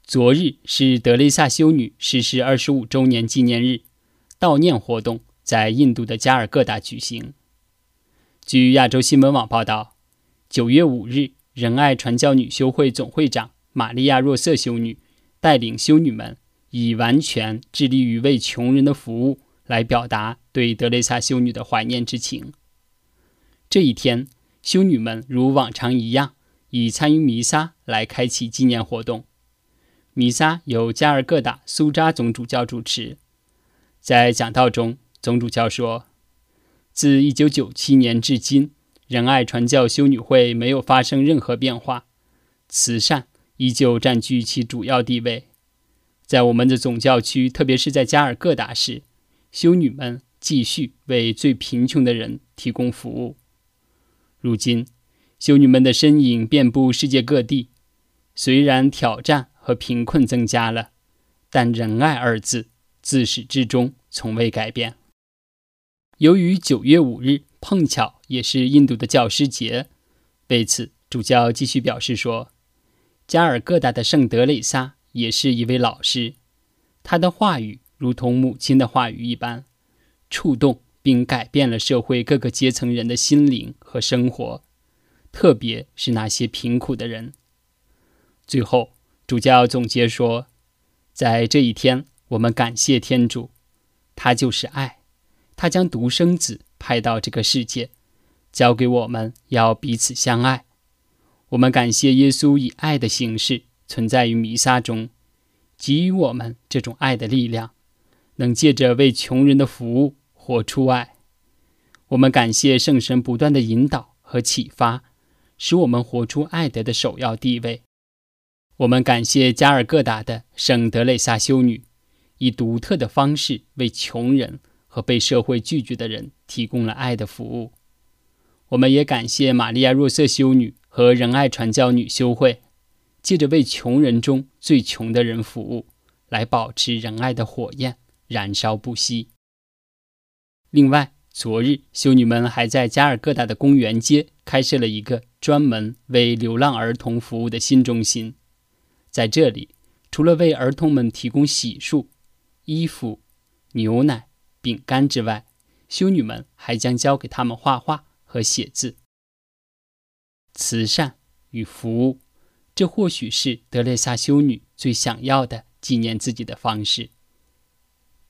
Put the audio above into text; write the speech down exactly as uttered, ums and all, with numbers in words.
昨日是德蕾萨修女逝世二十五周年纪念日，悼念活动在印度的加尔各答举行。据亚洲新闻网报道，九月五日，仁爱传教女修会总会长玛利亚·若瑟修女带领修女们以完全致力于为穷人的服务来表达对德蕾萨修女的怀念之情。这一天，修女们如往常一样，以参与弥撒来开启纪念活动。弥撒由加尔各答苏扎总主教主持。在讲道中，总主教说，自一九九七年至今，仁爱传教修女会没有发生任何变化，慈善依旧占据其主要地位。在我们的总教区，特别是在加尔各答市，修女们继续为最贫穷的人提供服务。如今，修女们的身影遍布世界各地，虽然挑战和贫困增加了，但仁爱二字自始至终从未改变。由于九月五日碰巧也是印度的教师节，为此主教继续表示说，加尔各答的圣德蕾莎也是一位老师，她的话语如同母亲的话语一般，触动并改变了社会各个阶层人的心灵和生活，特别是那些贫苦的人。最后，主教总结说，在这一天，我们感谢天主，他就是爱，他将独生子派到这个世界，教给我们要彼此相爱。我们感谢耶稣以爱的形式存在于弥撒中，给予我们这种爱的力量，能借着为穷人的服务活出爱。我们感谢圣神不断的引导和启发，使我们活出爱德的首要地位。我们感谢加尔各答的圣德蕾萨修女，以独特的方式为穷人和被社会拒绝的人提供了爱的服务。我们也感谢玛利亚·若瑟修女和仁爱传教女修会，借着为穷人中最穷的人服务，来保持仁爱的火焰燃烧不息。另外，昨日修女们还在加尔各答的公园街开设了一个专门为流浪儿童服务的新中心。在这里，除了为儿童们提供洗漱、衣服、牛奶、饼干之外，修女们还将教给他们画画和写字。慈善与服务，这或许是德蕾萨修女最想要的纪念自己的方式。